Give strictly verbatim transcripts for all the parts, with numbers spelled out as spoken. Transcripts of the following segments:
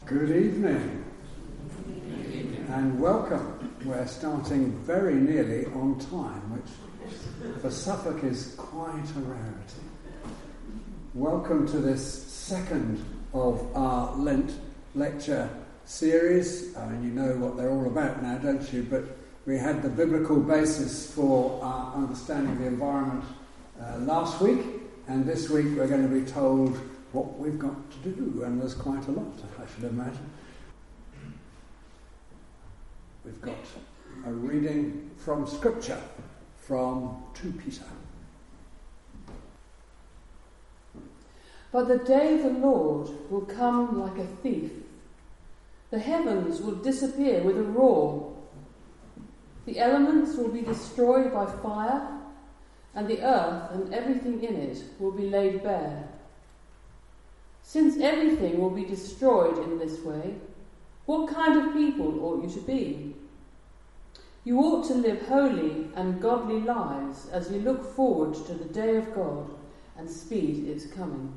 Good evening and welcome. We're starting very nearly on time, which for Suffolk is quite a rarity. Welcome to this second of our Lent lecture series. I mean, you know what they're all about now, don't you? But we had the biblical basis for our understanding of the environment uh, last week, and this week we're going to be told what we've got to do, and there's quite a lot, I should imagine. We've got a reading from Scripture, from Second Peter. But the day of the Lord will come like a thief. The heavens will disappear with a roar. The elements will be destroyed by fire, and the earth and everything in it will be laid bare. Since everything will be destroyed in this way, what kind of people ought you to be? You ought to live holy and godly lives as you look forward to the day of God and speed its coming.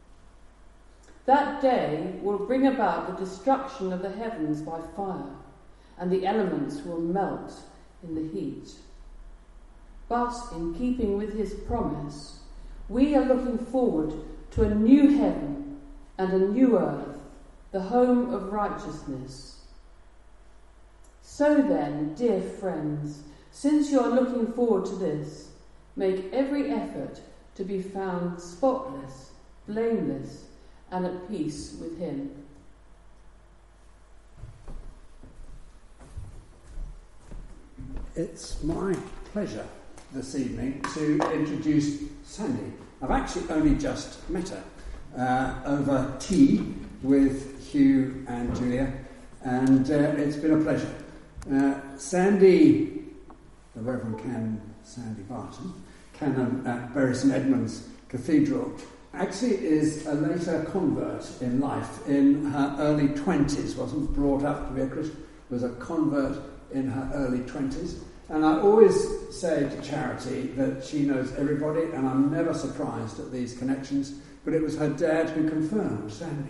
That day will bring about the destruction of the heavens by fire, and the elements will melt in the heat. But in keeping with his promise, we are looking forward to a new heaven and a new earth, the home of righteousness. So then, dear friends, since you are looking forward to this, make every effort to be found spotless, blameless, and at peace with him. It's my pleasure this evening to introduce Sandy. I've actually only just met her. Uh, over tea with Hugh and Julia, and uh, it's been a pleasure. Uh, Sandy, the Reverend Canon Sandy Barton, Canon at Bury St Edmunds Cathedral, actually is a later convert in life. In her early twenties, wasn't brought up to be a Christian, was a convert in her early twenties. And I always say to Charity that she knows everybody, and I'm never surprised at these connections. But it was her dad who confirmed Sandy.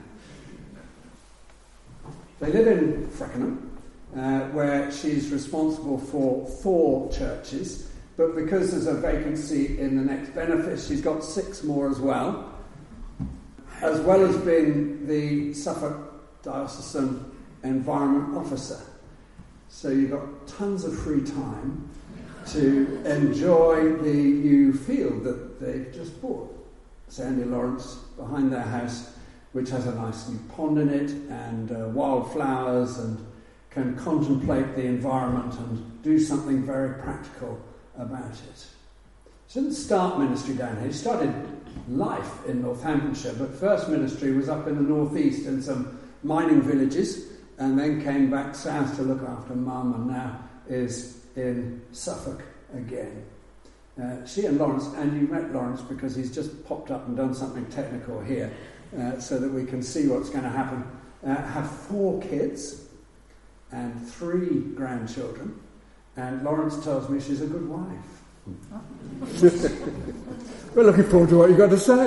They live in Freckenham, uh, where she's responsible for four churches, but because there's a vacancy in the next benefice, she's got six more as well, as well as being the Suffolk Diocesan Environment Officer. So you've got tons of free time to enjoy the new field that they've just bought. Sandy Lawrence, behind their house, which has a nice new pond in it and uh, wildflowers, and can contemplate the environment and do something very practical about it. She didn't start ministry down here. She started life in Northamptonshire, but first ministry was up in the northeast in some mining villages, and then came back south to look after Mum, and now is in Suffolk again. Uh, she and Lawrence, and you met Lawrence because he's just popped up and done something technical here uh, so that we can see what's going to happen, uh, have four kids and three grandchildren, and Lawrence tells me she's a good wife. We're looking forward to what you've got to say.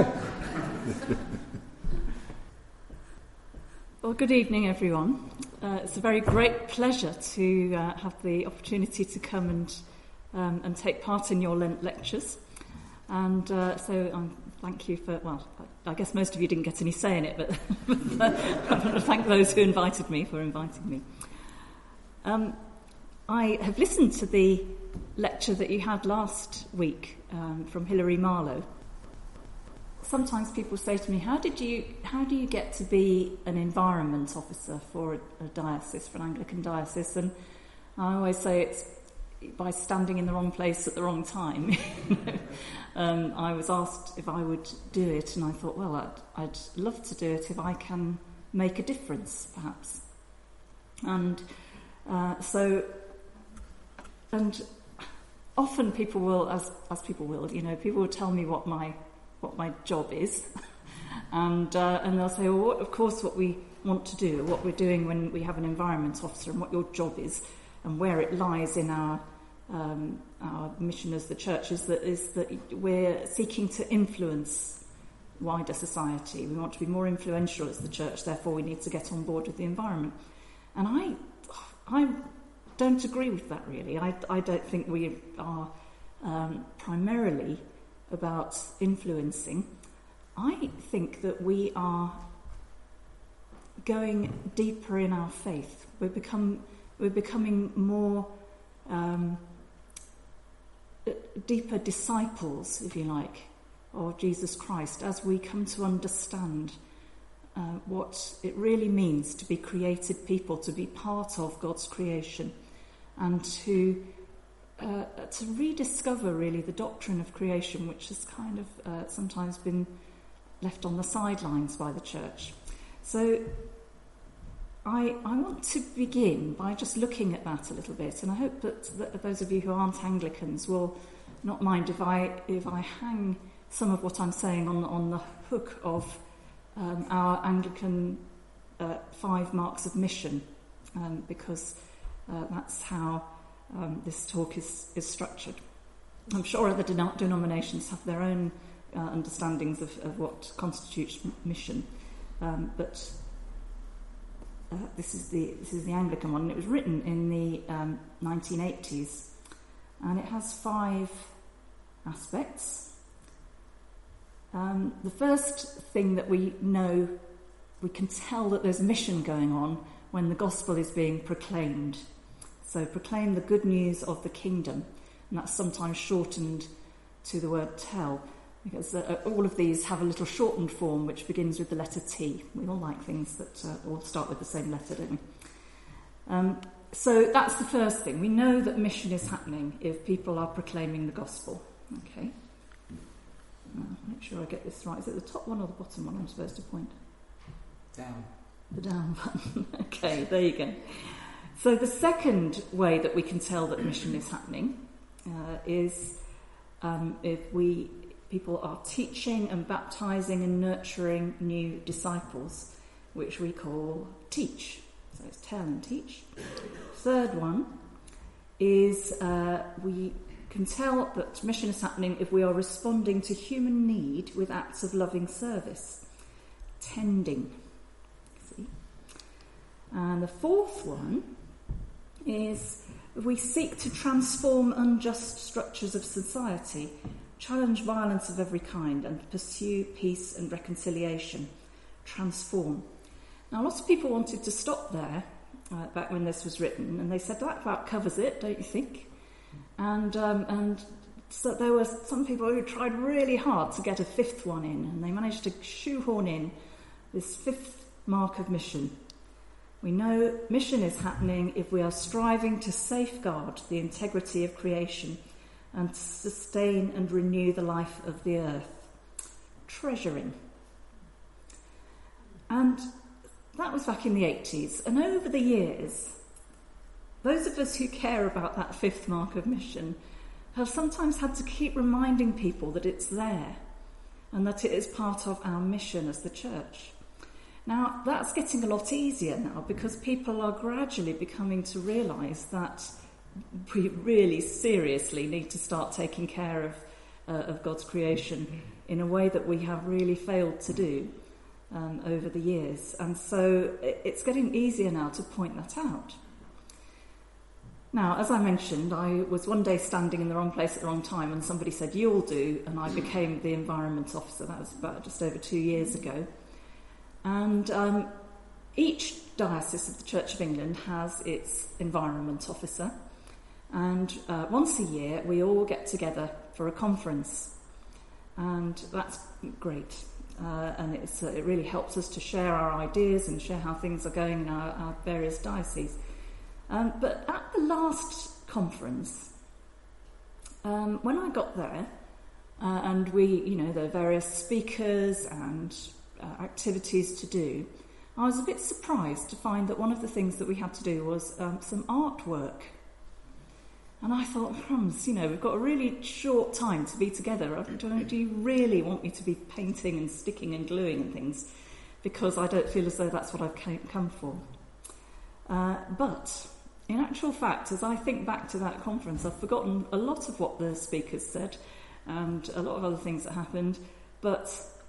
Well, good evening, everyone. Uh, it's a very great pleasure to uh, have the opportunity to come and Um, and take part in your Lent lectures. And uh, so um, thank you for, well, I guess most of you didn't get any say in it, but I want to thank those who invited me for inviting me. Um, I have listened to the lecture that you had last week um, from Hilary Marlowe. Sometimes people say to me, how did you, how do you get to be an environment officer for a, a diocese, for an Anglican diocese? And I always say it's by standing in the wrong place at the wrong time. um, I was asked if I would do it, and I thought, well, I'd, I'd love to do it if I can make a difference, perhaps. And uh, so, and often people will, as as people will, you know, people will tell me what my what my job is, and uh, and they'll say, well, what, of course, what we want to do, what we're doing when we have an environment officer, and what your job is, and where it lies in our um, our mission as the church is that is that we're seeking to influence wider society. We want to be more influential as the church, therefore we need to get on board with the environment. And I I don't agree with that, really. I, I don't think we are um, primarily about influencing. I think that we are going deeper in our faith. We're, become, we're becoming more um, deeper disciples, if you like, of Jesus Christ as we come to understand uh, what it really means to be created people, to be part of God's creation, and to uh, to rediscover really the doctrine of creation, which has kind of uh, sometimes been left on the sidelines by the church. So I, I want to begin by just looking at that a little bit, and I hope that, that those of you who aren't Anglicans will not mind if I if I hang some of what I'm saying on on the hook of um, our Anglican uh, five marks of mission, um, because uh, that's how um, this talk is, is structured. I'm sure other denom- denominations have their own uh, understandings of, of what constitutes m- mission, um, but uh, this is the this is the Anglican one, and it was written in the um, nineteen eighties, and it has five aspects. Um, the first thing that we know, we can tell that there's mission going on when the gospel is being proclaimed. So proclaim the good news of the kingdom, and that's sometimes shortened to the word tell, because uh, all of these have a little shortened form which begins with the letter T. We all like things that uh, all start with the same letter, don't we? Um, so that's the first thing. We know that mission is happening if people are proclaiming the gospel. Okay. Now, make sure I get this right. Is it the top one or the bottom one I'm supposed to point? Down. The down button. Okay, there you go. So the second way that we can tell that mission is happening uh, is um, if we people are teaching and baptising and nurturing new disciples, which we call teach. So it's tell and teach. Third one is uh, we can tell that mission is happening if we are responding to human need with acts of loving service, tending. See? And the fourth one is if we seek to transform unjust structures of society, challenge violence of every kind, and pursue peace and reconciliation. Transform. Now, lots of people wanted to stop there uh, back when this was written, and they said that about covers it, don't you think? And um, and so there were some people who tried really hard to get a fifth one in, and they managed to shoehorn in this fifth mark of mission. We know mission is happening if we are striving to safeguard the integrity of creation and sustain and renew the life of the earth. Treasuring. And that was back in the eighties. And over the years, those of us who care about that fifth mark of mission have sometimes had to keep reminding people that it's there and that it is part of our mission as the church. Now, that's getting a lot easier now because people are gradually becoming to realise that we really seriously need to start taking care of, uh, of God's creation in a way that we have really failed to do um, over the years. And so it's getting easier now to point that out. Now, as I mentioned, I was one day standing in the wrong place at the wrong time and somebody said, "You'll do," and I became the environment officer. That was about just over two years ago. And um, each diocese of the Church of England has its environment officer. And uh, once a year, we all get together for a conference. And that's great. Uh, and it's, uh, it really helps us to share our ideas and share how things are going in our, our various dioceses. Um, but at the last conference, um, when I got there, uh, and we, you know, there are various speakers and uh, activities to do, I was a bit surprised to find that one of the things that we had to do was um, some artwork. And I thought, crumbs, you know, we've got a really short time to be together. Do, do you really want me to be painting and sticking and gluing and things? Because I don't feel as though that's what I've come for. Uh, but in actual fact, as I think back to that conference, I've forgotten a lot of what the speakers said and a lot of other things that happened. But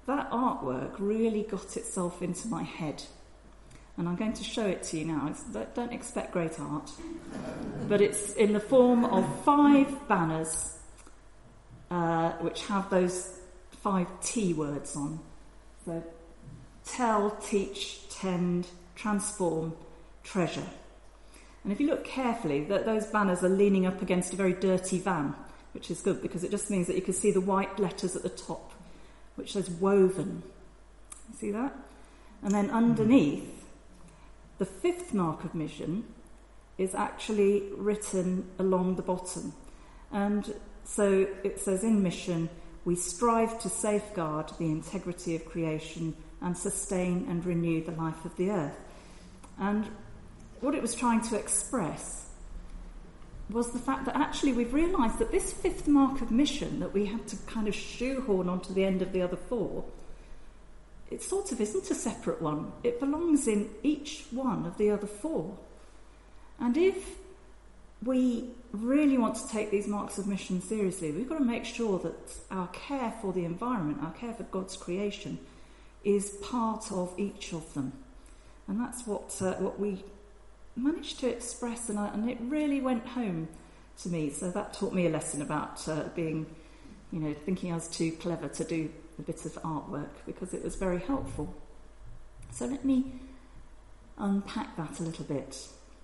that artwork really got itself into my head. And I'm going to show it to you now. It's, don't expect great art. But it's in the form of five banners uh, which have those five T words on. So, tell, teach, tend, transform, treasure. And if you look carefully, that those banners are leaning up against a very dirty van, which is good because it just means that you can see the white letters at the top, which says woven. You see that? And then underneath, the fifth mark of mission is actually written along the bottom. And so it says, in mission, we strive to safeguard the integrity of creation and sustain and renew the life of the earth. And what it was trying to express was the fact that actually we've realised that this fifth mark of mission that we had to kind of shoehorn onto the end of the other four, it sort of isn't a separate one. It belongs in each one of the other four. And if we really want to take these marks of mission seriously, we've got to make sure that our care for the environment, our care for God's creation, is part of each of them. And that's what uh, what we managed to express, and, I, and it really went home to me. So that taught me a lesson about uh, being, you know, thinking I was too clever to do a bit of artwork, because it was very helpful. So let me unpack that a little bit.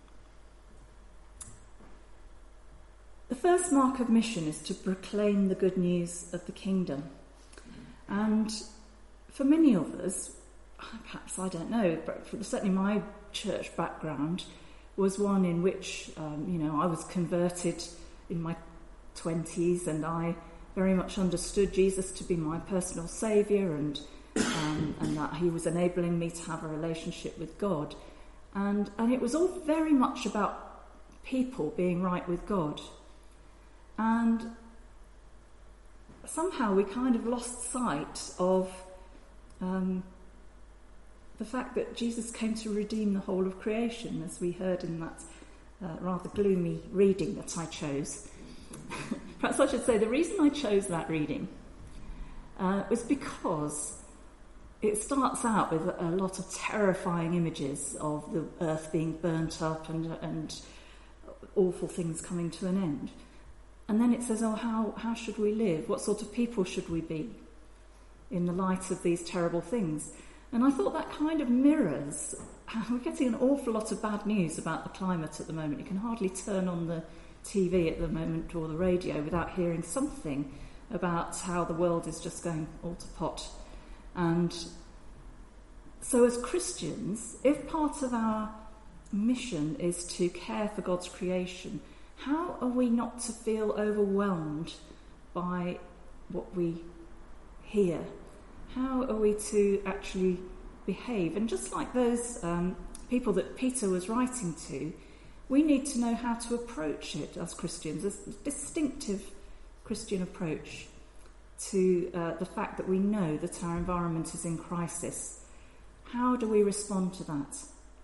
The first mark of mission is to proclaim the good news of the kingdom. And for many of us, perhaps, I don't know, but for, certainly my church background was one in which, um, you know, I was converted in my twenties, and I very much understood Jesus to be my personal saviour, and um, and that he was enabling me to have a relationship with God. And, and it was all very much about people being right with God. And somehow we kind of lost sight of um, the fact that Jesus came to redeem the whole of creation, as we heard in that uh, rather gloomy reading that I chose. Perhaps I should say the reason I chose that reading uh, was because it starts out with a lot of terrifying images of the earth being burnt up and, and awful things coming to an end. And then it says, oh, how, how should we live? What sort of people should we be in the light of these terrible things? And I thought that kind of mirrors, we're getting an awful lot of bad news about the climate at the moment. You can hardly turn on the T V at the moment or the radio without hearing something about how the world is just going all to pot. And so as Christians, if part of our mission is to care for God's creation, how are we not to feel overwhelmed by what we hear? How are we to actually behave? And just like those um, people that Peter was writing to, we need to know how to approach it as Christians, a distinctive Christian approach to uh, the fact that we know that our environment is in crisis. How do we respond to that?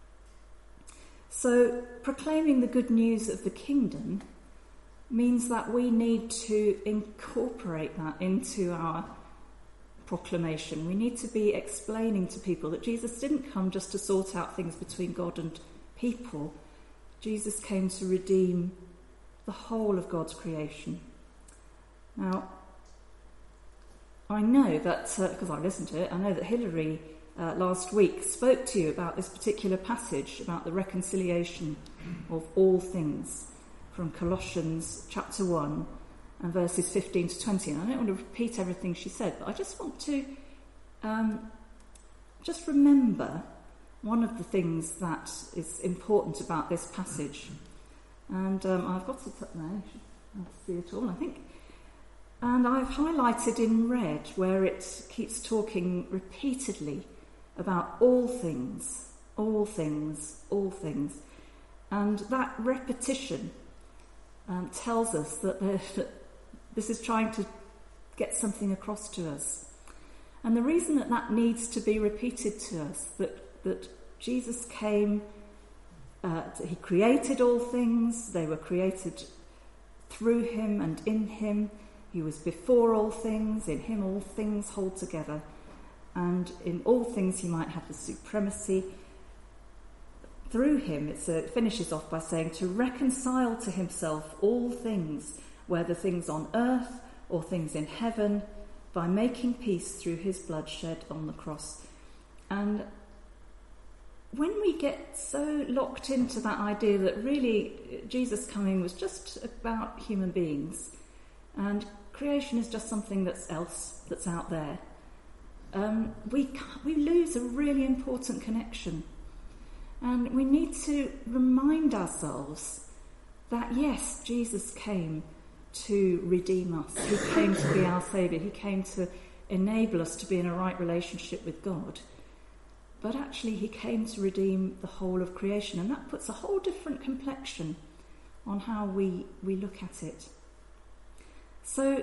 So, proclaiming the good news of the kingdom means that we need to incorporate that into our proclamation. We need to be explaining to people that Jesus didn't come just to sort out things between God and people. Jesus came to redeem the whole of God's creation. Now, I know that, because uh, I listened to it, I know that Hilary uh, last week spoke to you about this particular passage, about the reconciliation of all things, from Colossians chapter one and verses fifteen to twenty. And I don't want to repeat everything she said, but I just want to um, just remember one of the things that is important about this passage. And um, I've got it up there, you should see it all, I think. And I've highlighted in red where it keeps talking repeatedly about all things, all things, all things. And that repetition um, tells us that, that this is trying to get something across to us. And the reason that that needs to be repeated to us, that, that Jesus came, uh, he created all things, they were created through him and in him. He was before all things, in him all things hold together. and in all things he might have the supremacy. Through him, it's a, it finishes off by saying, to reconcile to himself all things, whether things on earth or things in heaven, by making peace through his blood shed on the cross. And when we get so locked into that idea that really Jesus coming was just about human beings and creation is just something that's else, that's out there, um, we we lose a really important connection. And we need to remind ourselves that yes, Jesus came to redeem us. He came to be our saviour. He came to enable us to be in a right relationship with God. But actually he came to redeem the whole of creation, and that puts a whole different complexion on how we, we look at it. So,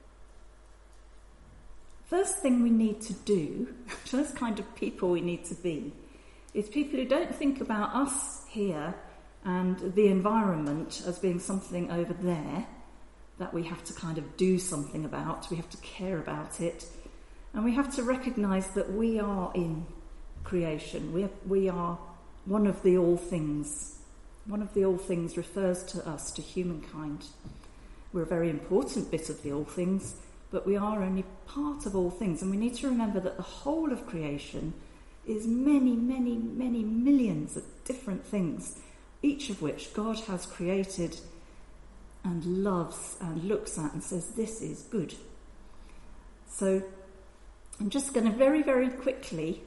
first thing we need to do, first kind of people we need to be, is people who don't think about us here and the environment as being something over there that we have to kind of do something about, we have to care about it, and we have to recognise that we are in creation. We are, we are one of the all things. One of the all things refers to us, to humankind. We're a very important bit of the all things, but we are only part of all things, and we need to remember that the whole of creation is many, many, many millions of different things, each of which God has created and loves and looks at and says, this is good. So I'm just going to very, very quickly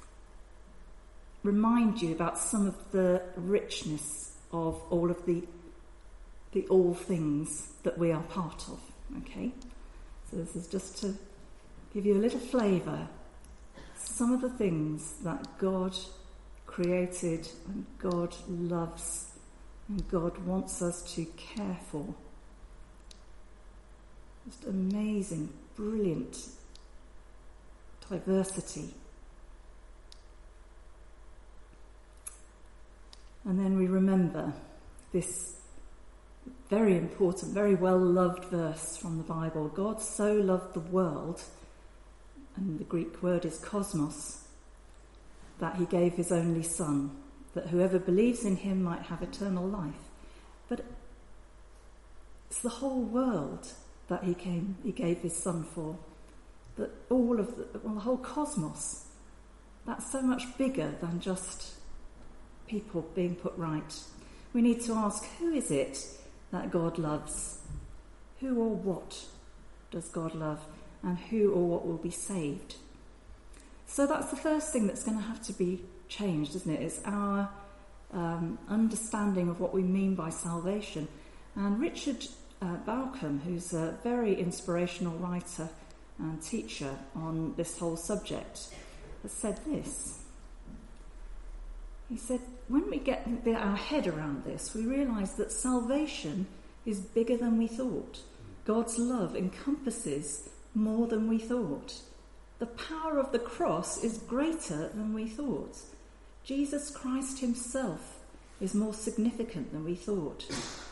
remind you about some of the richness of all of the the all things that we are part of. Okay? So this is just to give you a little flavour. Some of the things that God created and God loves and God wants us to care for. Just amazing, brilliant diversity. And then we remember this very important, very well-loved verse from the Bible. God so loved the world, and the Greek word is cosmos, that he gave his only Son, that whoever believes in him might have eternal life. But it's the whole world that he came, he gave his Son for. That all of the, well, the whole cosmos, that's so much bigger than just people being put right. We need to ask, who is it that God loves? Who or what does God love? And who or what will be saved? So that's the first thing that's going to have to be changed, isn't it? It's our um, understanding of what we mean by salvation. And Richard uh, Bauckham, who's a very inspirational writer and teacher on this whole subject, has said this. He said, when we get our head around this, we realise that salvation is bigger than we thought. God's love encompasses more than we thought. The power of the cross is greater than we thought. Jesus Christ himself is more significant than we thought.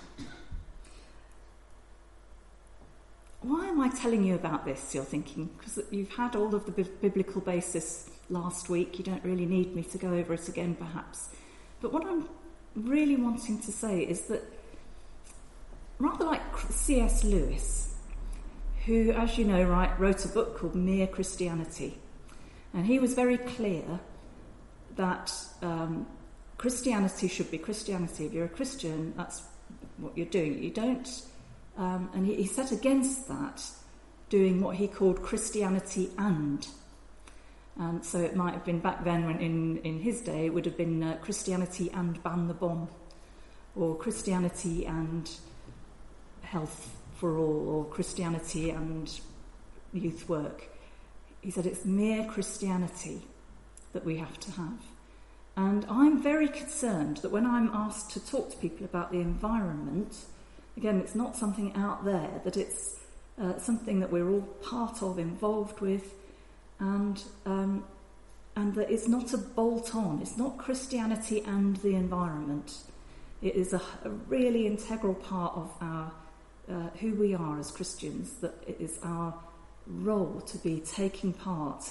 Why am I telling you about this, you're thinking? Because you've had all of the bi- biblical basis last week. You don't really need me to go over it again, perhaps. But what I'm really wanting to say is that, rather like C S Lewis, who, as you know, right, wrote a book called Mere Christianity. And he was very clear that um, Christianity should be Christianity. If you're a Christian, that's what you're doing. You don't... Um, and he, he set against that doing what he called Christianity and. And so it might have been back then, when in, in his day, it would have been uh, Christianity and ban the bomb, or Christianity and health for all, or Christianity and youth work. He said it's mere Christianity that we have to have. And I'm very concerned that when I'm asked to talk to people about the environment, again, it's not something out there, that it's uh, something that we're all part of, involved with, and um, and that it's not a bolt-on. It's not Christianity and the environment. It is a, a really integral part of our uh, who we are as Christians, that it is our role to be taking part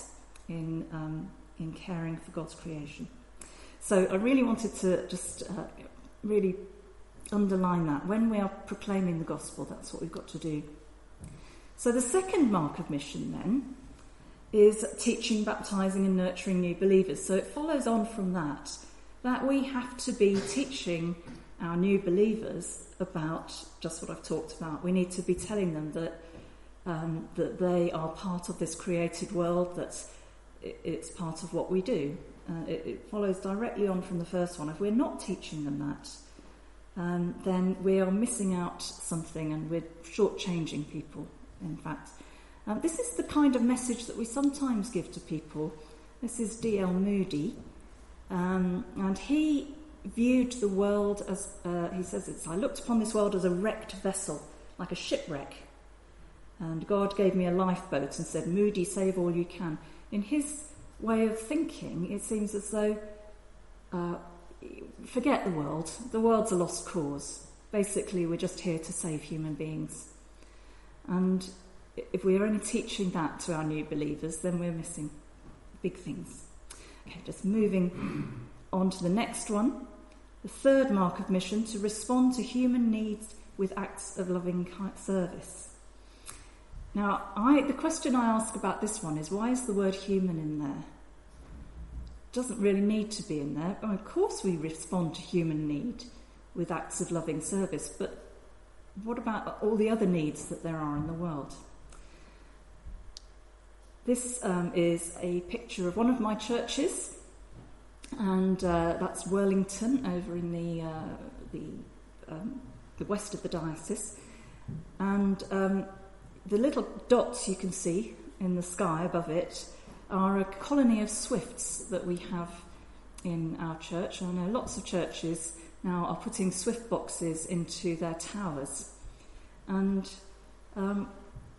in um, in caring for God's creation. So I really wanted to just uh, really underline that. When we are proclaiming the gospel, that's what we've got to do. So the second mark of mission then is teaching, baptising and nurturing new believers. So it follows on from that, that we have to be teaching our new believers about just what I've talked about. We need to be telling them that um, that they are part of this created world, that it, it's part of what we do. Uh, it, it follows directly on from the first one. If we're not teaching them that, um, then we are missing out something and we're shortchanging people, in fact. Um, this is the kind of message that we sometimes give to people. This is D L Moody, um, and he viewed the world as, uh, he says it's, I looked upon this world as a wrecked vessel, like a shipwreck. And God gave me a lifeboat and said, Moody, save all you can. In his way of thinking, it seems as though, uh, forget the world. The world's a lost cause. Basically, we're just here to save human beings. And if we're only teaching that to our new believers, then we're missing big things. Okay, just moving on to the next one. The third mark of mission, to respond to human needs with acts of loving service. Now, I, the question I ask about this one is, why is the word human in there? It doesn't really need to be in there. Well, of course we respond to human need with acts of loving service, but what about all the other needs that there are in the world? This um, is a picture of one of my churches, and uh, that's Worlington over in the uh, the, um, the west of the diocese. And um, the little dots you can see in the sky above it are a colony of swifts that we have in our church. I know lots of churches now are putting swift boxes into their towers. And um,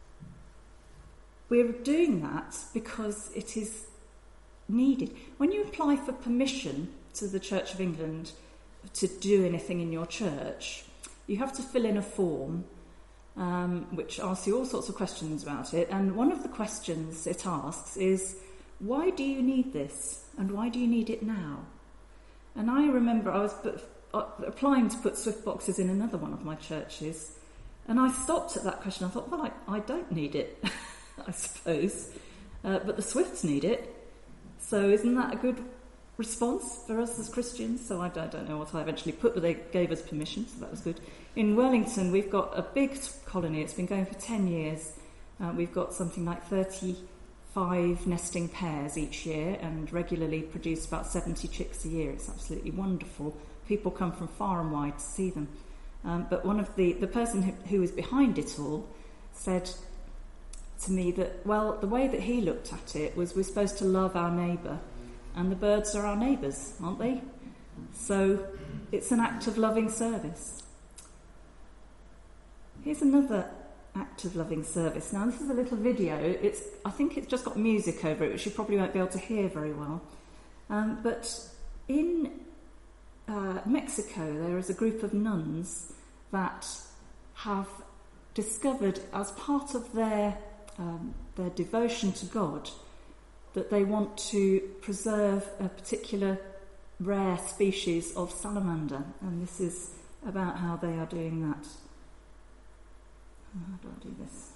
we're doing that because it is needed. When you apply for permission to the Church of England to do anything in your church, you have to fill in a form um, which asks you all sorts of questions about it. And one of the questions it asks is, why do you need this? And why do you need it now? And I remember I was applying to put swift boxes in another one of my churches, and I stopped at that question. I thought, well, I, I don't need it, I suppose, uh, but the swifts need it. So isn't that a good response for us as Christians? So I, I don't know what I eventually put, but they gave us permission, so that was good. In Wellington, we've got a big colony. It's been going for ten years. Uh, we've got something like thirty-five nesting pairs each year and regularly produce about seventy chicks a year. It's absolutely wonderful. People come from far and wide to see them. Um, but one of the, the person who, who was behind it all said to me that, well, the way that he looked at it was we're supposed to love our neighbour, and the birds are our neighbours, aren't they? So it's an act of loving service. Here's another act of loving service. Now, this is a little video. It's I think it's just got music over it, which you probably won't be able to hear very well. Um, but in uh, Mexico, there is a group of nuns that have discovered, as part of their um, their devotion to God, that they want to preserve a particular rare species of salamander, and this is about how they are doing that. How do I do this?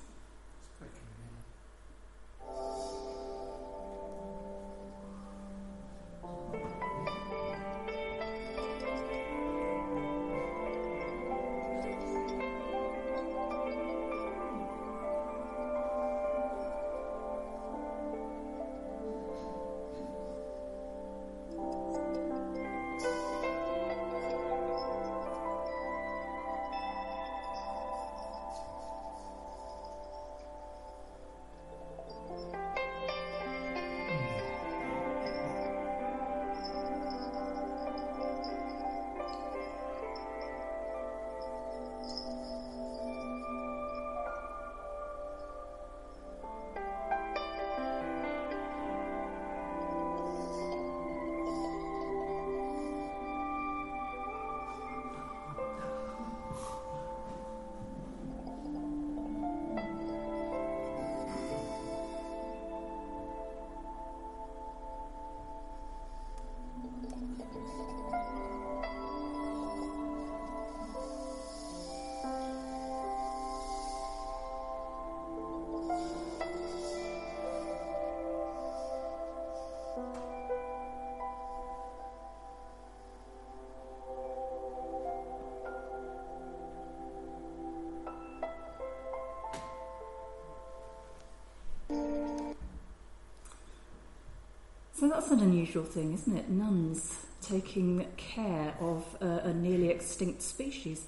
that's an unusual thing, isn't it? Nuns taking care of uh, a nearly extinct species.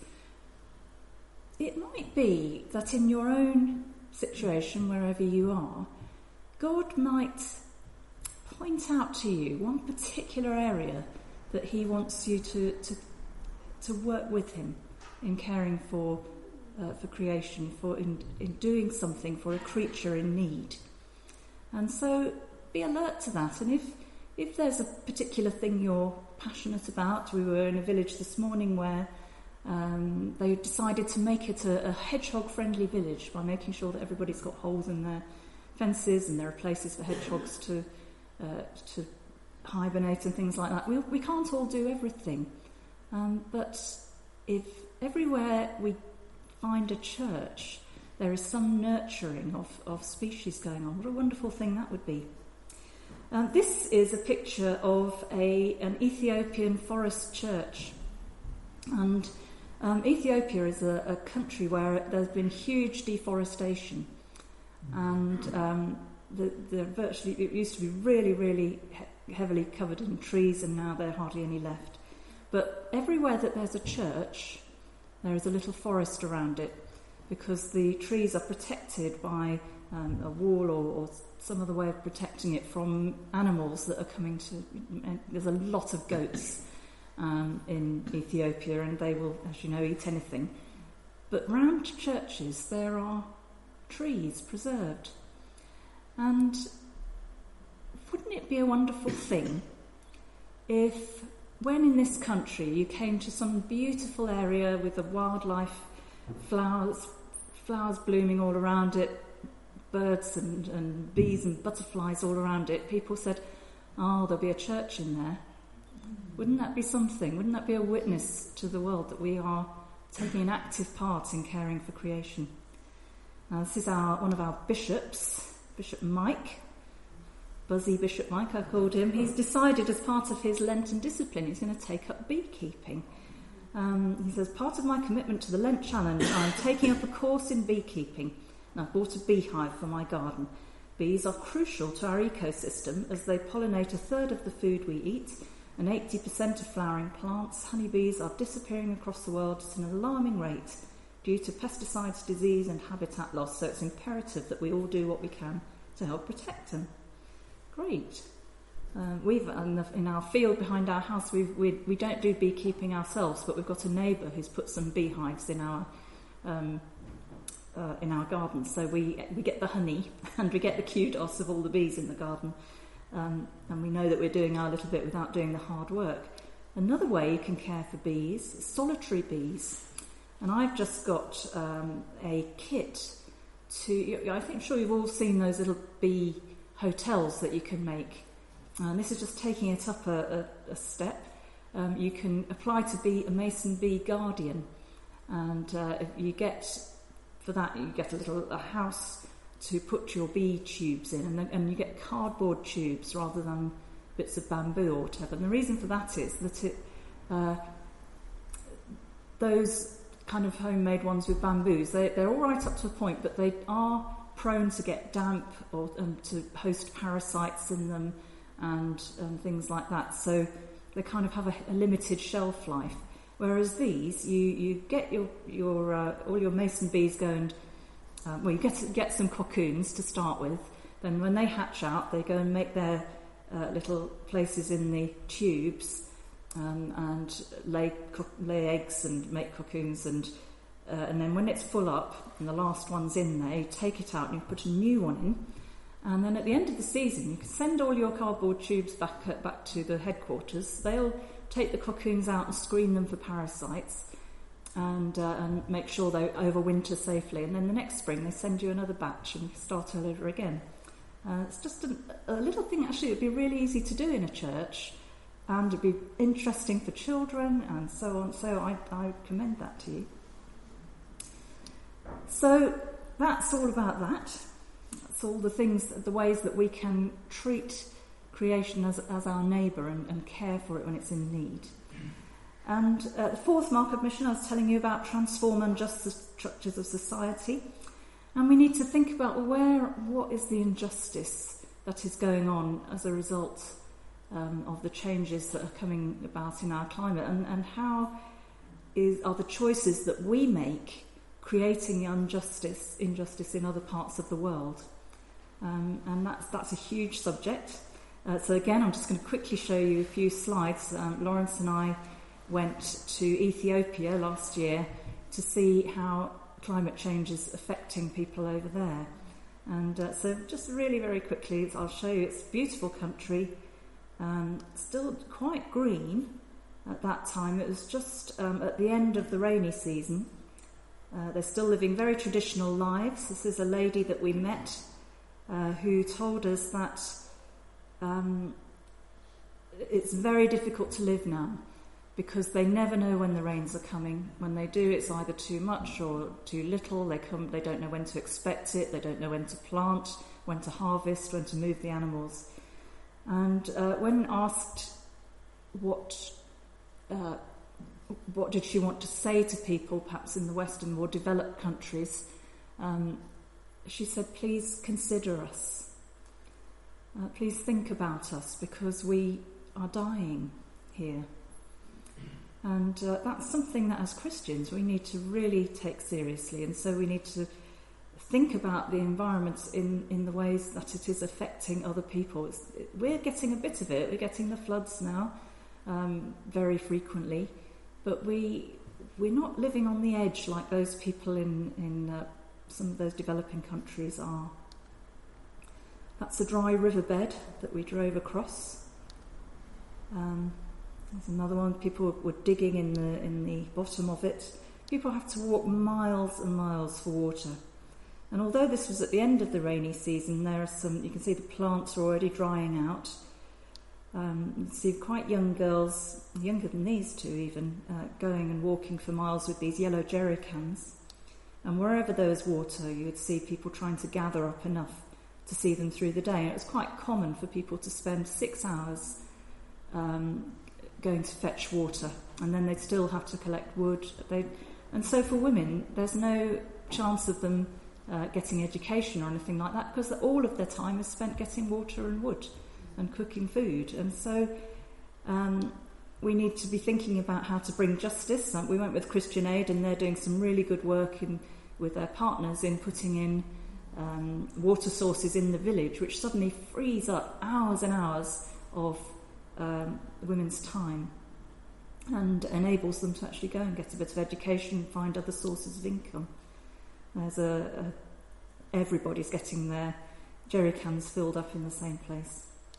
It might be that in your own situation, wherever you are, God might point out to you one particular area that he wants you to to, to work with him in caring for uh, for creation, for in, in doing something for a creature in need. And so be alert to that. And if if there's a particular thing you're passionate about, we were in a village this morning where um, they decided to make it a, a hedgehog-friendly village by making sure that everybody's got holes in their fences and there are places for hedgehogs to uh, to hibernate and things like that. We, we can't all do everything. Um, but if everywhere we find a church, there is some nurturing of, of species going on, what a wonderful thing that would be. Um, this is a picture of a an Ethiopian forest church. And um, Ethiopia is a, a country where there's been huge deforestation. And um, the, the virtually it used to be really, really he- heavily covered in trees, and now there are hardly any left. But everywhere that there's a church, there is a little forest around it, because the trees are protected by um, a wall or, or some other way of protecting it from animals that are coming to... There's a lot of goats um, in Ethiopia, and they will, as you know, eat anything. But round churches there are trees preserved. And wouldn't it be a wonderful thing if, when in this country you came to some beautiful area with the wildlife, flowers, flowers blooming all around it, birds and, and bees and butterflies all around it, people said, oh, there'll be a church in there. Wouldn't that be something? Wouldn't that be a witness to the world that we are taking an active part in caring for creation? Now, this is our one of our bishops, Bishop Mike, Buzzy Bishop Mike, I called him. He's decided as part of his Lenten discipline he's going to take up beekeeping. Um, he says, part of my commitment to the Lent Challenge, I'm taking up a course in beekeeping. And I've bought a beehive for my garden. Bees are crucial to our ecosystem as they pollinate a third of the food we eat and eighty percent of flowering plants. Honeybees are disappearing across the world at an alarming rate due to pesticides, disease and habitat loss, so it's imperative that we all do what we can to help protect them. Great. Um, we've in, the, in our field behind our house, we've, we we don't do beekeeping ourselves, but we've got a neighbour who's put some beehives in our um, uh, in our garden. So we we get the honey and we get the kudos of all the bees in the garden, um, and we know that we're doing our little bit without doing the hard work. Another way you can care for bees is solitary bees, and I've just got um, a kit to. I think sure you've all seen those little bee hotels that you can make. And this is just taking it up a, a, a step. Um, you can apply to be a Mason Bee Guardian, and uh, if you get, for that, you get a little a house to put your bee tubes in, and, then, and you get cardboard tubes rather than bits of bamboo or whatever. And the reason for that is that it, uh, those kind of homemade ones with bamboos, they, they're all right up to a point, but they are prone to get damp or um, to host parasites in them, and um, things like that. So they kind of have a, a limited shelf life. Whereas these, you, you get your your uh, all your mason bees go and uh, well, you get to get some cocoons to start with. Then when they hatch out, they go and make their uh, little places in the tubes um, and lay co- lay eggs and make cocoons. And uh, and then when it's full up and the last one's in there, you take it out and you put a new one in. And then at the end of the season, you can send all your cardboard tubes back uh, back to the headquarters. They'll take the cocoons out and screen them for parasites and uh, and make sure they overwinter safely. And then the next spring, they send you another batch and you start all over again. Uh, it's just a, a little thing, actually, it would be really easy to do in a church, and it'd be interesting for children and so on. So I, I commend that to you. So that's all about that. All the things, the ways that we can treat creation as, as our neighbour and, and care for it when it's in need. And uh, the fourth mark of mission, I was telling you about transform unjust structures of society. And we need to think about where, what is the injustice that is going on as a result um, of the changes that are coming about in our climate, and, and how is, are the choices that we make creating injustice, injustice in other parts of the world. Um, and that's, that's a huge subject. Uh, so again, I'm just going to quickly show you a few slides. Um, Lawrence and I went to Ethiopia last year to see how climate change is affecting people over there. And uh, so just really very quickly, I'll show you. It's a beautiful country, um, still quite green at that time. It was just um, at the end of the rainy season. Uh, they're still living very traditional lives. This is a lady that we met uh, who told us that um, it's very difficult to live now because they never know when the rains are coming. When they do, it's either too much or too little. They come. They don't know when to expect it. They don't know when to plant, when to harvest, when to move the animals. And uh, when asked what uh, what did she want to say to people, perhaps in the Western, more developed countries, um, she said, please consider us. Uh, please think about us, because we are dying here. And uh, that's something that as Christians we need to really take seriously. And so we need to think about the environment in, in the ways that it is affecting other people. It's, it, we're getting a bit of it. We're getting the floods now um, very frequently. But we, we're not living on the edge like those people in, in uh, some of those developing countries are. That's a dry riverbed that we drove across. Um, there's another one. People were digging in the in the bottom of it. People have to walk miles and miles for water. And although this was at the end of the rainy season, there are some. You can see the plants are already drying out. Um, you see quite young girls, younger than these two even, uh, going and walking for miles with these yellow jerry cans. And wherever there was water, you would see people trying to gather up enough to see them through the day. And it was quite common for people to spend six hours um, going to fetch water, and then they'd still have to collect wood. They'd, and so for women, there's no chance of them uh, getting education or anything like that, because all of their time is spent getting water and wood and cooking food. And so um, we need to be thinking about how to bring justice. Um, we went with Christian Aid, and they're doing some really good work in, with their partners in putting in um, water sources in the village, which suddenly frees up hours and hours of um, women's time and enables them to actually go and get a bit of education, find other sources of income. There's a, a everybody's getting their jerry cans filled up in the same place.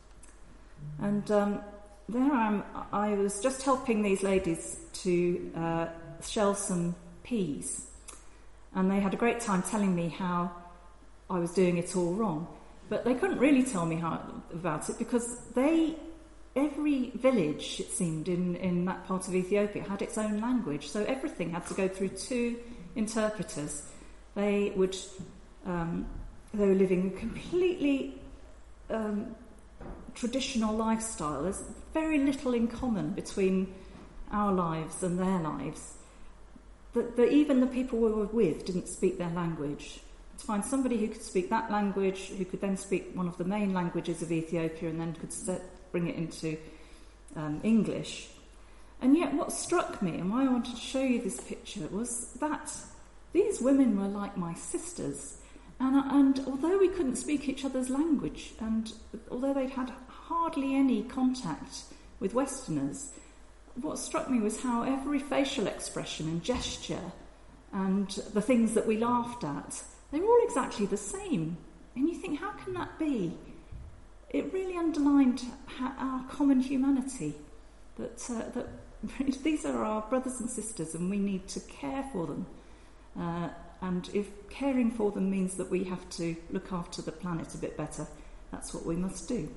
And um, there I am. I was just helping these ladies to uh, shell some peas, and they had a great time telling me how I was doing it all wrong. But they couldn't really tell me how about it, because they, every village, it seemed, in, in that part of Ethiopia had its own language, so everything had to go through two interpreters. They would, um, they were living a completely um, traditional lifestyle. There's very little in common between our lives and their lives. That, that even the people we were with didn't speak their language. To find somebody who could speak that language, who could then speak one of the main languages of Ethiopia, and then could set, bring it into um, English. And yet what struck me, and why I wanted to show you this picture, was that these women were like my sisters. And, and although we couldn't speak each other's language, and although they'd had hardly any contact with Westerners, what struck me was how every facial expression and gesture and the things that we laughed at, they were all exactly the same. And you think, how can that be? It really underlined our common humanity, that, uh, that these are our brothers and sisters, and we need to care for them. Uh, and if caring for them means that we have to look after the planet a bit better, that's what we must do.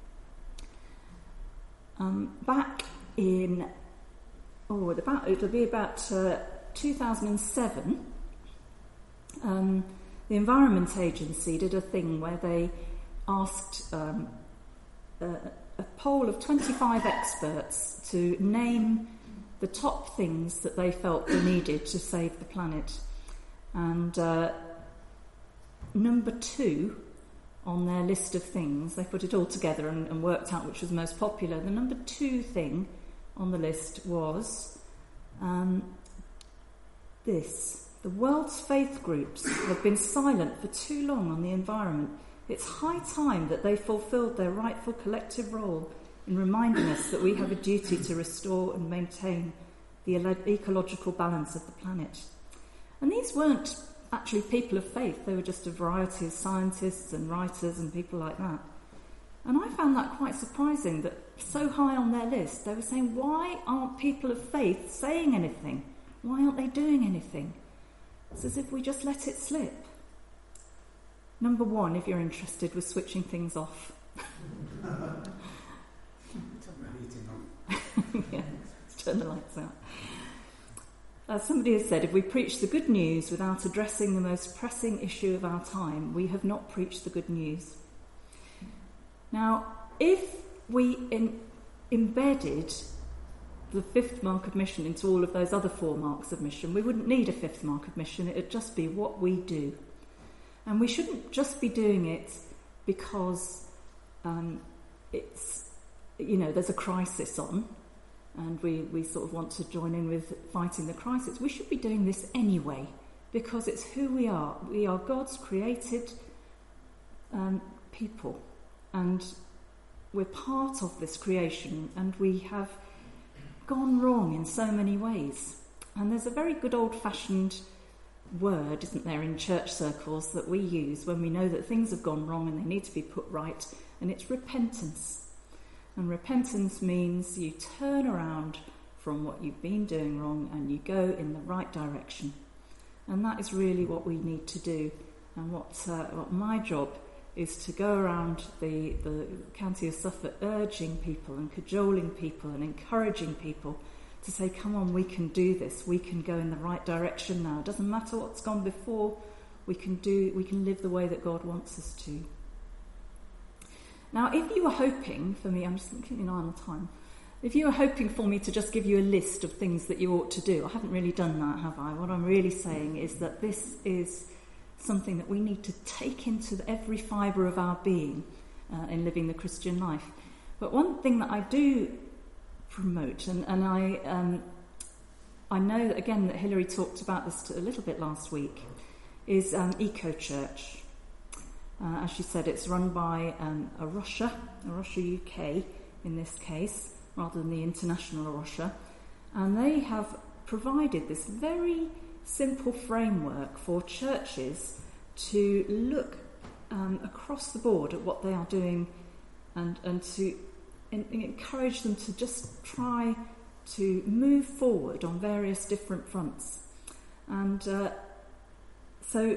Um, back in, oh, about, it'll be about uh, two thousand seven, um, the Environment Agency did a thing where they asked um, a, a poll of twenty-five experts to name the top things that they felt were needed to save the planet. And uh, number two on their list of things. They put it all together and, and worked out which was most popular. The number two thing on the list was um, this. The world's faith groups have been silent for too long on the environment. It's high time that they fulfilled their rightful collective role in reminding us that we have a duty to restore and maintain the ecological balance of the planet. And these weren't actually people of faith, they were just a variety of scientists and writers and people like that. And I found that quite surprising that so high on their list, they were saying, why aren't people of faith saying anything? Why aren't they doing anything? It's as if we just let it slip. Number one, if you're interested, was switching things off. Yeah, let's turn the lights out. As somebody has said, if we preach the good news without addressing the most pressing issue of our time, we have not preached the good news. Now, if we in, embedded the fifth mark of mission into all of those other four marks of mission, we wouldn't need a fifth mark of mission. It would just be what we do. And we shouldn't just be doing it because um, it's, you know, there's a crisis on, and we, we sort of want to join in with fighting the crisis. We should be doing this anyway, because it's who we are. We are God's created um, people, and we're part of this creation, and we have gone wrong in so many ways. And there's a very good old-fashioned word, isn't there, in church circles that we use when we know that things have gone wrong and they need to be put right, and it's repentance. And repentance means you turn around from what you've been doing wrong and you go in the right direction. And that is really what we need to do. And what, uh, what my job is to go around the, the county of Suffolk urging people and cajoling people and encouraging people to say, come on, we can do this. We can go in the right direction now. It doesn't matter what's gone before. We can do. We can live the way that God wants us to. Now, if you were hoping for me, I'm just keeping an eye on the time. If you were hoping for me to just give you a list of things that you ought to do, I haven't really done that, have I? What I'm really saying is that this is something that we need to take into every fibre of our being uh, in living the Christian life. But one thing that I do promote, and, and I um, I know that, again, that Hilary talked about this a little bit last week, is um, Eco Church. Uh, as she said, it's run by um, A Rocha, A Rocha U K in this case, rather than the international A Rocha. And they have provided this very simple framework for churches to look um, across the board at what they are doing and, and to in, encourage them to just try to move forward on various different fronts. And uh, so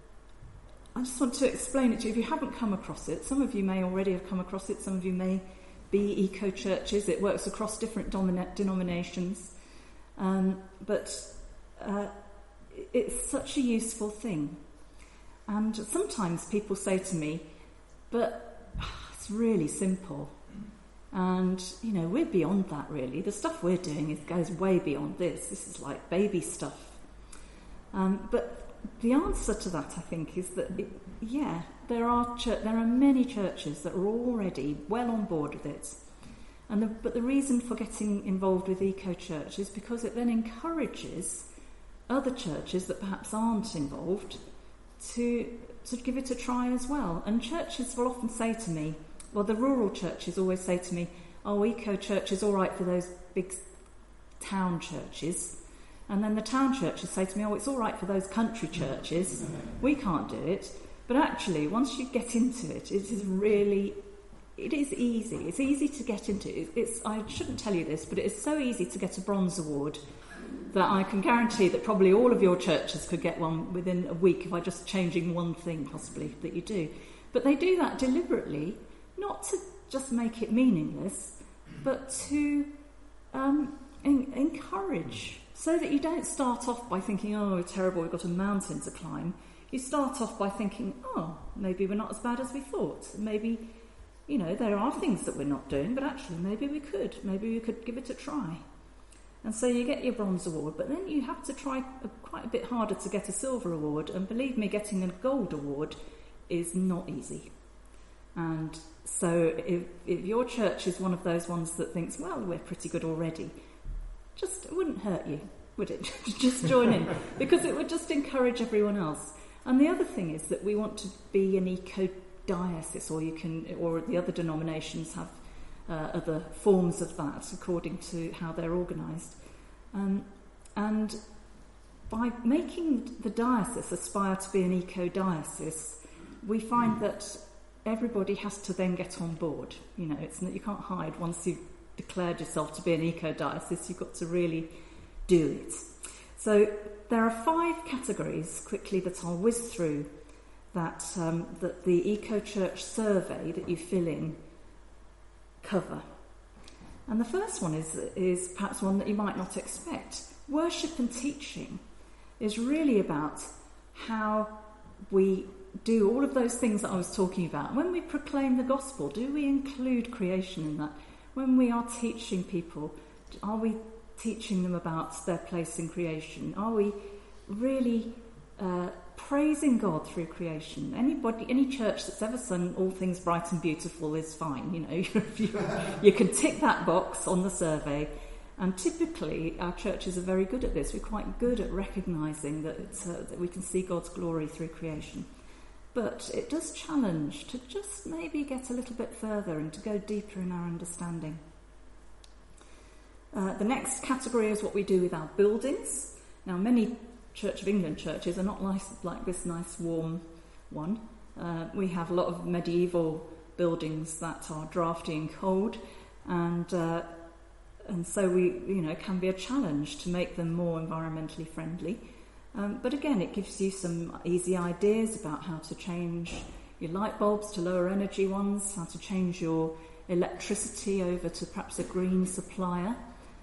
I just want to explain it to you. If you haven't come across it, some of you may already have come across it, some of you may be eco-churches. It works across different domina- denominations. Um, but uh, it's such a useful thing. And sometimes people say to me, but it's really simple. And, you know, we're beyond that, really. The stuff we're doing is, goes way beyond this. This is like baby stuff. Um, but the answer to that, I think, is that, it, yeah, there are ch- there are many churches that are already well on board with it. And the, but the reason for getting involved with eco-church is because it then encourages other churches that perhaps aren't involved to to give it a try as well. And churches will often say to me, well, the rural churches always say to me, oh, eco-church is all right for those big town churches. And then the town churches say to me, oh, it's all right for those country churches. We can't do it. But actually, once you get into it, it is really, it is easy. It's easy to get into it. It's, I shouldn't tell you this, but it is so easy to get a bronze award that I can guarantee that probably all of your churches could get one within a week by just changing one thing, possibly, that you do. But they do that deliberately, not to just make it meaningless, but to um, en- encourage. So that you don't start off by thinking, oh, it's terrible, we've got a mountain to climb. You start off by thinking, oh, maybe we're not as bad as we thought. Maybe, you know, there are things that we're not doing, but actually maybe we could. Maybe we could give it a try. And so you get your bronze award, but then you have to try a, quite a bit harder to get a silver award. And believe me, getting a gold award is not easy. And so if, if your church is one of those ones that thinks, well, we're pretty good already, just it wouldn't hurt you, would it? Just join in, because it would just encourage everyone else. And the other thing is that we want to be an eco-diocese, or you can, or the other denominations have uh, other forms of that according to how they're organised. Um, and by making the diocese aspire to be an eco-diocese, we find that everybody has to then get on board. You know, it's you can't hide once you've declared yourself to be an eco-diocese. You've got to really do it. So there are five categories, quickly, that I'll whiz through, that um, that the Eco-Church survey that you fill in cover. And the first one is is perhaps one that you might not expect. Worship and teaching is really about how we do all of those things that I was talking about. When we proclaim the gospel, do we include creation in that? When we are teaching people, are we teaching them about their place in creation? Are we really uh, praising God through creation? Anybody, any church that's ever sung All Things Bright and Beautiful is fine. You know, you, you can tick that box on the survey. And typically, our churches are very good at this. We're quite good at recognising that, it's, uh, that we can see God's glory through creation. But it does challenge to just maybe get a little bit further and to go deeper in our understanding. Uh, the next category is what we do with our buildings. Now, many Church of England churches are not like, like this nice warm one. Uh, we have a lot of medieval buildings that are drafty and cold, and uh, and so we, you know, can be a challenge to make them more environmentally friendly. Um, but again, it gives you some easy ideas about how to change your light bulbs to lower energy ones, how to change your electricity over to perhaps a green supplier.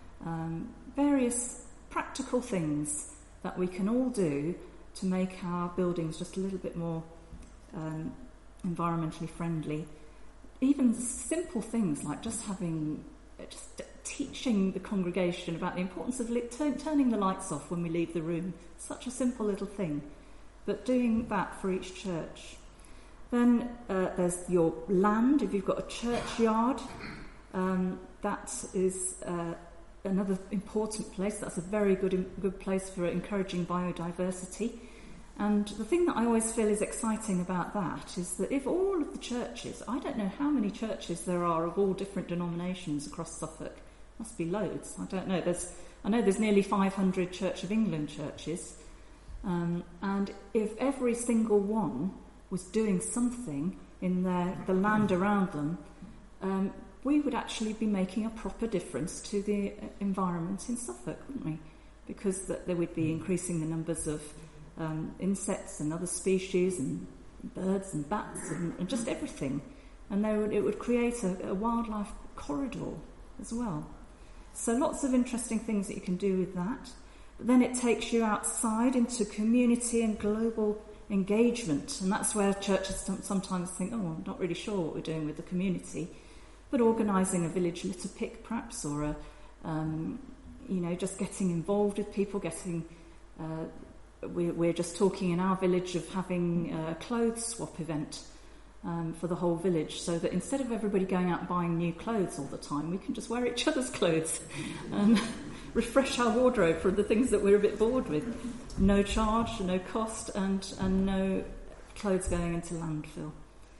Um, various practical things that we can all do to make our buildings just a little bit more um, environmentally friendly. Even simple things like just having, just teaching the congregation about the importance of li- t- turning the lights off when we leave the room. Such a simple little thing, but doing that for each church. Then uh, there's your land. If you've got a churchyard, um, that is uh, another important place. That's a very good good place for encouraging biodiversity. And the thing that I always feel is exciting about that is that if all of the churches, I don't know how many churches there are of all different denominations across Suffolk, must be loads, I don't know. There's, I know there's nearly five hundred Church of England churches, um, and if every single one was doing something in their, the land around them, um, we would actually be making a proper difference to the environment in Suffolk, wouldn't we? Because that there would be increasing the numbers of um, insects and other species and birds and bats and, and just everything. And there would, it would create a, a wildlife corridor as well. So lots of interesting things that you can do with that. But then it takes you outside into community and global engagement. And that's where churches sometimes think, oh, I'm not really sure what we're doing with the community. But organising a village litter pick, perhaps, or a, um, you know, just getting involved with people, getting. Uh, we're, we're just talking in our village of having a clothes swap event um, for the whole village, so that instead of everybody going out buying new clothes all the time, we can just wear each other's clothes and refresh our wardrobe for the things that we're a bit bored with. No charge, no cost, and and no clothes going into landfill.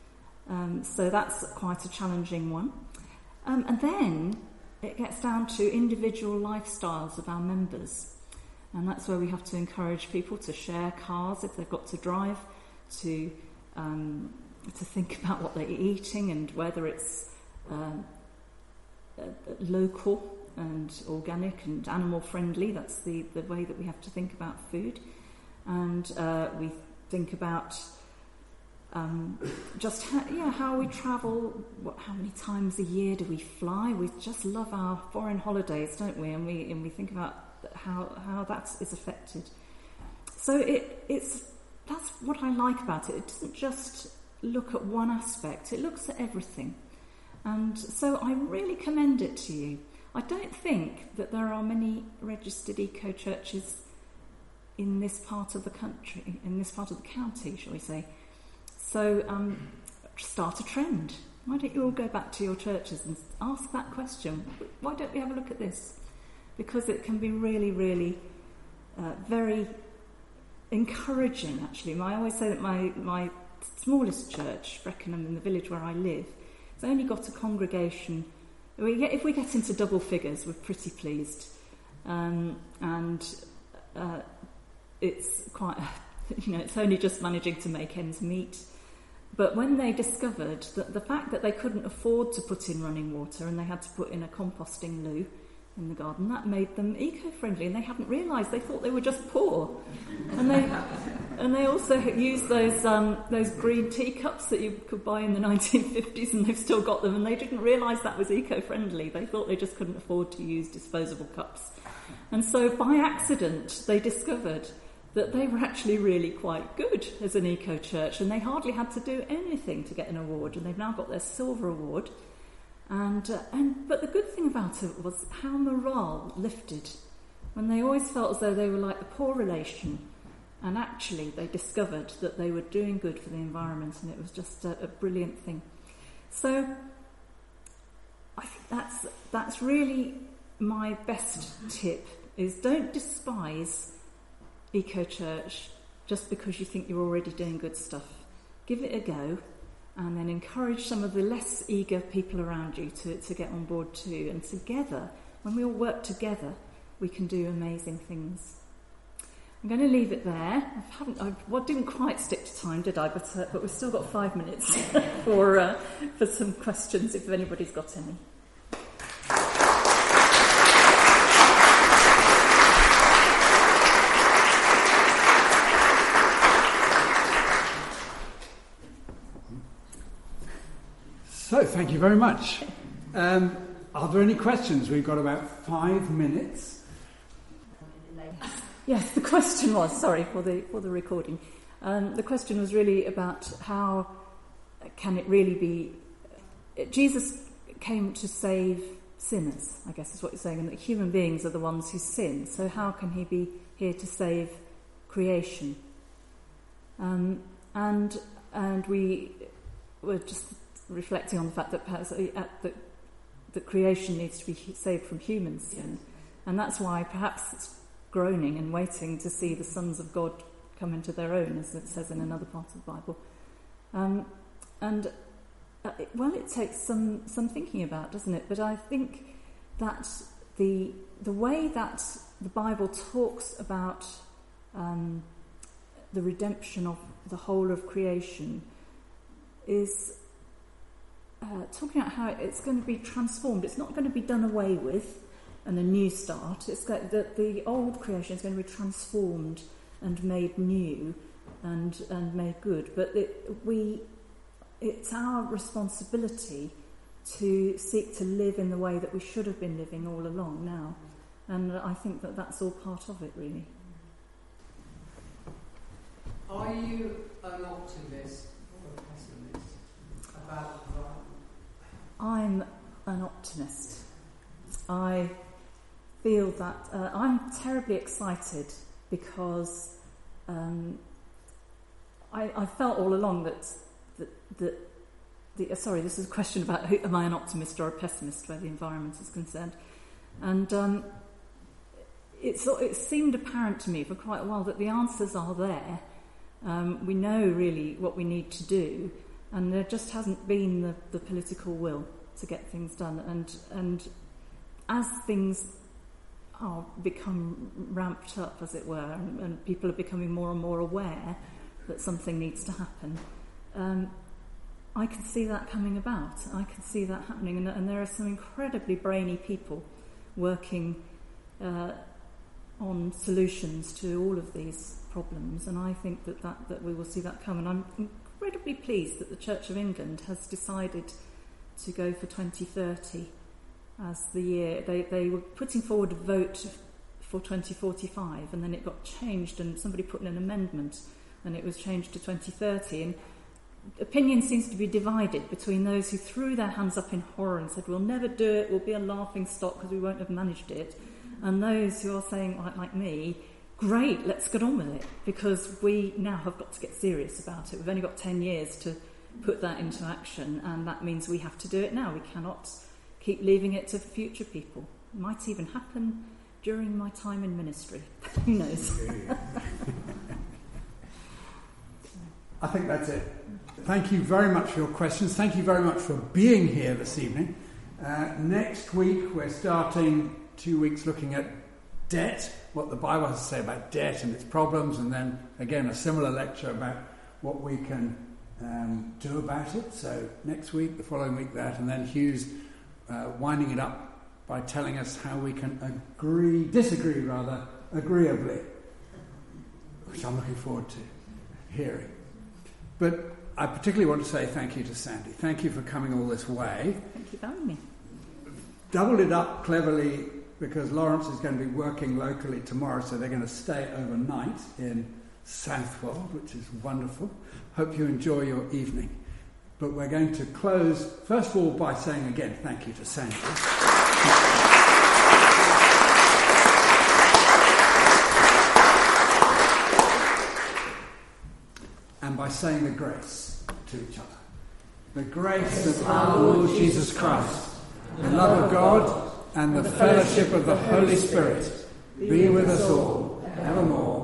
Um, so that's quite a challenging one. Um, and then it gets down to individual lifestyles of our members. And that's where we have to encourage people to share cars if they've got to drive, to um, to think about what they're eating and whether it's um, uh, local and organic and animal friendly. That's the, the way that we have to think about food. And uh, we think about Um, just how, yeah, how we travel, what, how many times a year do we fly? We just love our foreign holidays, don't we? And we and we think about how how that is affected. So it it's that's what I like about it. It doesn't just look at one aspect; it looks at everything. And so I really commend it to you. I don't think that there are many registered eco churches in this part of the country, in this part of the county, shall we say. So um, start a trend. Why don't you all go back to your churches and ask that question? Why don't we have a look at this? Because it can be really, really uh, very encouraging, actually. I always say that my, my smallest church, Breckenham, in the village where I live, it's only got a congregation. We get, if we get into double figures, we're pretty pleased. Um, and uh, it's quite, you know, it's only just managing to make ends meet. But when they discovered that the fact that they couldn't afford to put in running water and they had to put in a composting loo in the garden, that made them eco-friendly, and they hadn't realised. They thought they were just poor. And they and they also used those um, those green teacups that you could buy in the nineteen fifties, and they've still got them, and they didn't realise that was eco-friendly. They thought they just couldn't afford to use disposable cups. And so by accident, they discovered that they were actually really quite good as an eco-church, and they hardly had to do anything to get an award, and they've now got their silver award. And, uh, and but the good thing about it was how morale lifted when they always felt as though they were like the poor relation, and actually they discovered that they were doing good for the environment, and it was just a, a brilliant thing. So I think that's that's really my best tip, is don't despise eco-church just because you think you're already doing good stuff. Give it a go, and then encourage some of the less eager people around you to, to get on board too. And together, when we all work together, we can do amazing things. I'm going to leave it there. I haven't, I well, didn't quite stick to time, did I? But uh, but we've still got five minutes for uh, for some questions, if anybody's got any. So, thank you very much. Um, are there any questions? We've got about five minutes. Yes, the question was, sorry for the for the recording. Um, the question was really about how can it really be... Jesus came to save sinners, I guess is what you're saying, and that human beings are the ones who sin. So how can he be here to save creation? Um, and and we were just reflecting on the fact that perhaps at the, the creation needs to be saved from human sin. Yes. And that's why perhaps it's groaning and waiting to see the sons of God come into their own, as it says in another part of the Bible. Um, and, uh, it, well, it takes some, some thinking about, doesn't it? But I think that the the way that the Bible talks about um, the redemption of the whole of creation is uh, talking about how it's going to be transformed. It's not going to be done away with and a new start. It's that the, the old creation is going to be transformed and made new and and made good. But it, we, it's our responsibility to seek to live in the way that we should have been living all along now. And I think that that's all part of it, really. Are you an optimist or a pessimist about the environment? I'm an optimist. I feel that uh, I'm terribly excited because um, I, I felt all along that that, that the, uh, sorry, this is a question about who, am I an optimist or a pessimist where the environment is concerned, and um, it's it seemed apparent to me for quite a while that the answers are there. Um, we know really what we need to do, and there just hasn't been the, the political will to get things done. And and as things are become ramped up, as it were, and, and people are becoming more and more aware that something needs to happen, um, I can see that coming about. I can see that happening, and, and there are some incredibly brainy people working uh, on solutions to all of these problems, and I think that, that, that we will see that come. And I'm incredibly pleased that the Church of England has decided to go for twenty thirty as the year. They, they were putting forward a vote for twenty forty-five, and then it got changed, and somebody put in an amendment, and it was changed to twenty thirty. And opinion seems to be divided between those who threw their hands up in horror and said, we'll never do it, we'll be a laughing stock because we won't have managed it, and those who are saying, like, like me, great, let's get on with it, because we now have got to get serious about it. We've only got ten years to, put that into action, and that means we have to do it now. We cannot keep leaving it to future people. It might even happen during my time in ministry. Who knows? I think that's it. Thank you very much for your questions. Thank you very much for being here this evening. Uh, next week we're starting two weeks looking at debt, what the Bible has to say about debt and its problems, and then again a similar lecture about what we can um, do about it. So next week, the following week that, and then Hugh's uh, winding it up by telling us how we can agree, disagree rather, agreeably, which I'm looking forward to hearing. But I particularly want to say thank you to Sandy. Thank you for coming all this way. Thank you for having me. Doubled it up cleverly because Lawrence is going to be working locally tomorrow, so they're going to stay overnight in Southwold, which is wonderful. Hope you enjoy your evening. But we're going to close, first of all, by saying again thank you to Sandy. And by saying the grace to each other. The grace of our Lord Jesus Christ, the love of God, and the fellowship of the Holy Spirit be with us all evermore.